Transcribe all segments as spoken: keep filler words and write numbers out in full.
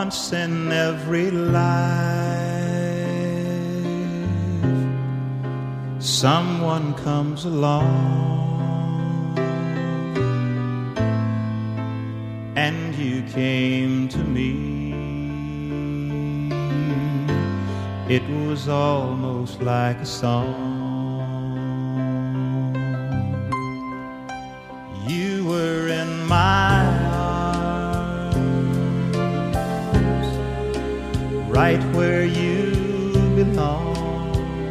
once in every life, someone comes along, and you came to me. It was almost like a song. You were in my arms, right where you belong,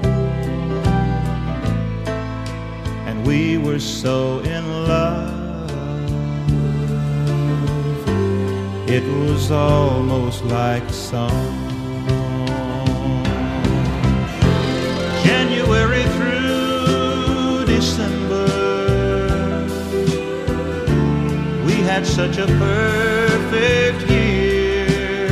and we were so in love. It was almost like a song. January through December, we had such a perfect year.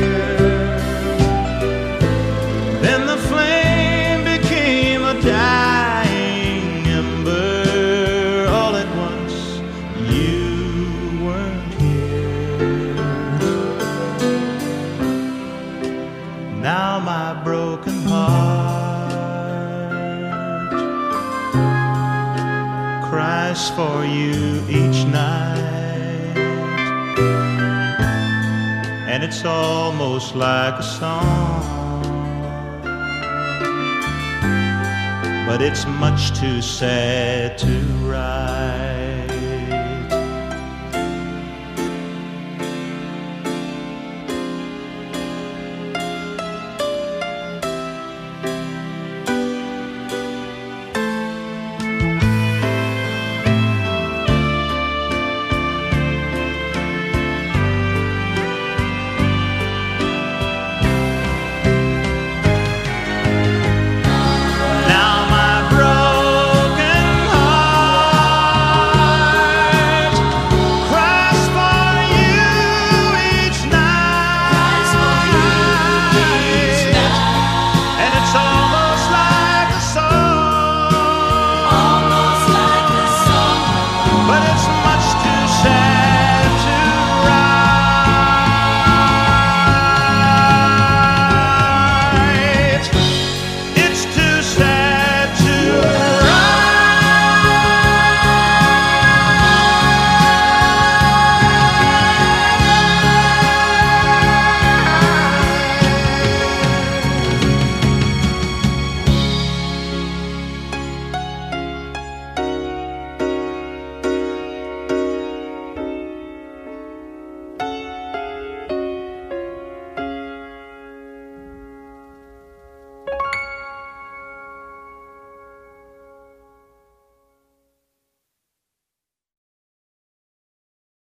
Then the flame became a dying ember. All at once, you weren't here. Now my broken heart cries for you each night, and it's almost like a song, but it's much too sad to write.